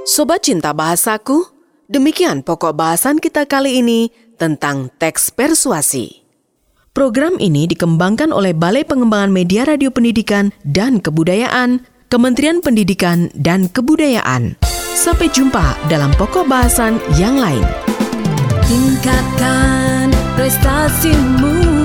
Sobat Cinta Bahasaku, demikian pokok bahasan kita kali ini tentang teks persuasi. Program ini dikembangkan oleh Balai Pengembangan Media Radio Pendidikan dan Kebudayaan, Kementerian Pendidikan dan Kebudayaan. Sampai jumpa dalam pokok bahasan yang lain. Tingkatkan prestasimu.